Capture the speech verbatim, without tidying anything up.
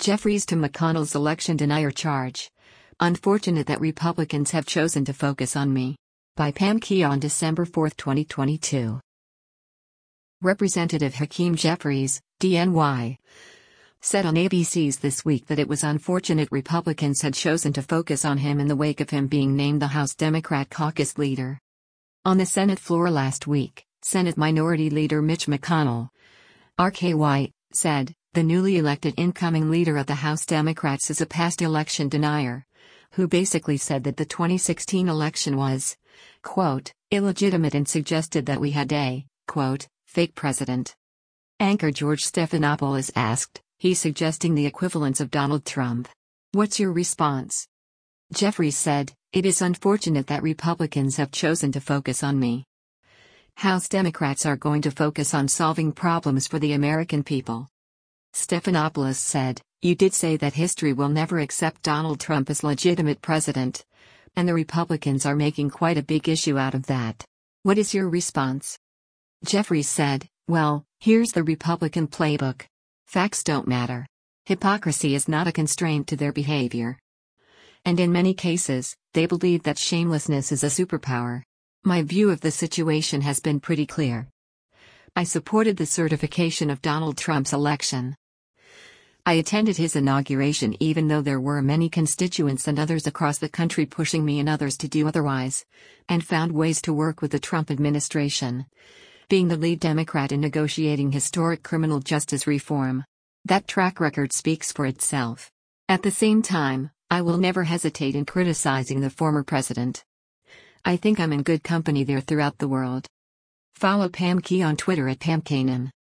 Jeffries to McConnell's election denier charge. Unfortunate that Republicans have chosen to focus on me. By Pam Key on December fourth, twenty twenty-two. Representative Hakeem Jeffries, D N Y, said on A B C's This Week that it was unfortunate Republicans had chosen to focus on him in the wake of him being named the House Democrat caucus leader. On the Senate floor last week, Senate Minority Leader Mitch McConnell, R K Y, said, the newly elected incoming leader of the House Democrats is a past election denier, who basically said that the twenty sixteen election was, quote, illegitimate and suggested that we had a, quote, fake president. Anchor George Stephanopoulos asked, he's suggesting the equivalence of Donald Trump. What's your response? Jeffries said, it is unfortunate that Republicans have chosen to focus on me. House Democrats are going to focus on solving problems for the American people. Stephanopoulos said, you did say that history will never accept Donald Trump as legitimate president. And the Republicans are making quite a big issue out of that. What is your response? Jeffries said, well, here's the Republican playbook. Facts don't matter. Hypocrisy is not a constraint to their behavior. And in many cases, they believe that shamelessness is a superpower. My view of the situation has been pretty clear. I supported the certification of Donald Trump's election. I attended his inauguration even though there were many constituents and others across the country pushing me and others to do otherwise, and found ways to work with the Trump administration, being the lead Democrat in negotiating historic criminal justice reform. That track record speaks for itself. At the same time, I will never hesitate in criticizing the former president. I think I'm in good company there throughout the world. Follow Pam Key on Twitter at Pam Kanan.